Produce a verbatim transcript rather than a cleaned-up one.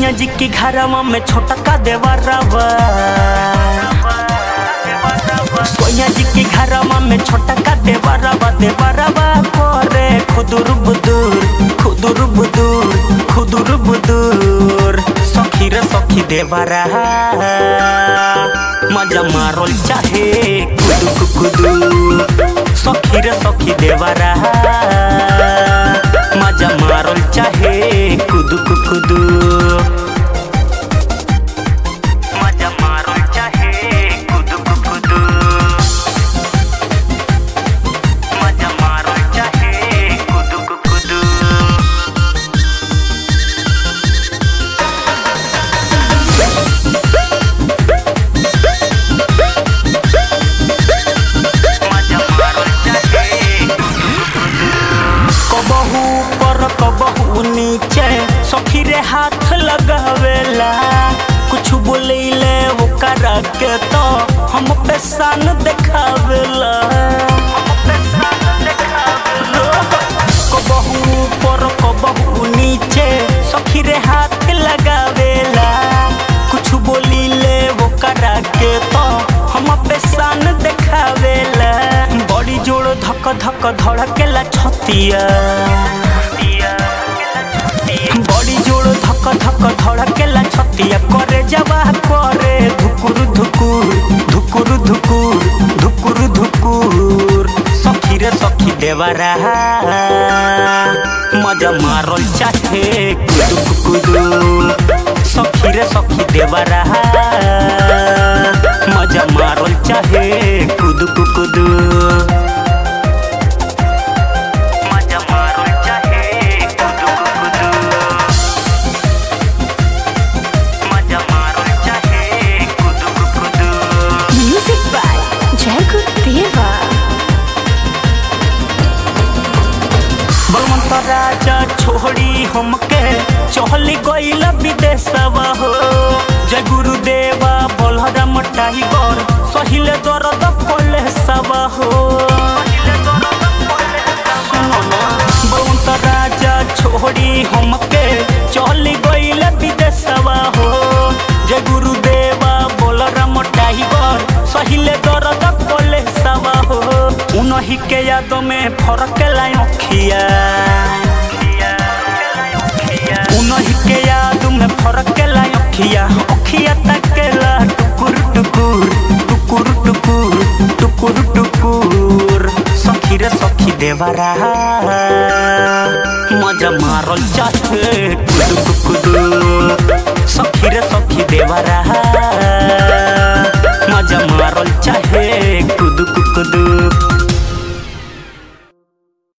सोनिया जी की घरवा में छोटा का देवरवा, सोनिया जी की घरवा में छोटा का देवरवा, देवरवा करे खुदुर बुदुर खुदुर बुदुर खुदुर बुदुर। सखी रे सखी देवरा मजा मारोल चाहे कुदु कुदु। सखी रे सखी देवरा मजा मारोल चाहे कुदु कुदु। मजा मारोल चाहे कुदु कुदु। मजा मारोल चाहे कुदु कुदु। कबहू पर कबहू नीचे सखी रे हाथ लगावेला, कुछ बोलेले ओकरा के तो हम पे सान देखावेला। कबहू पर कबहू नीचे सखी रे हाथ लगावेला, कुछ बोलीले ओकरा के तो हम पे सान देखावेला। बड़ी जोड़ धक धक धड़केला छतिया, बड़ी जोड़ धक धक धड़केला छतिया, करे जवा करे धुकुर धुकुर धुकुर धुकुर धुकुर धुकुर। सखी रे सखी देवरा मजा मारोल चाहे कुदु कुदु। सखी रे सखी देवरा मजा मारोल चाहे कुदु कुदु। मजा मारोल चाहे कुदु कुदु। मजा मारोल चाहे कुदु कुदु। म्यूजिक बाय जय गुरुदेवा। बलवंत राजा छोड़ी हमके चहली गईल विदेशवा हो, जय गुरुदेवा बलराम टाइगर सहिले दर्द पले सवा हो। बलवंत राजा छोड़ी हमके चहली गईल विदेशवा हो, जय गुरुदेवा बलराम टाइगर सहिले दर्द पले सवा हो। उन्हीं के याद में फरक लाई अखिया, उन्हीं के याद में फरक लाई अखिया, अखिया तकेला टुकुर टुकुर टुकुर टुकुर टुकुर टुकुर। सखी रे सखी देवरा मजा मारोल चाहे कुदु कुदु। सखी रे सखी देवरा मजा मारोल चाहे कुदु।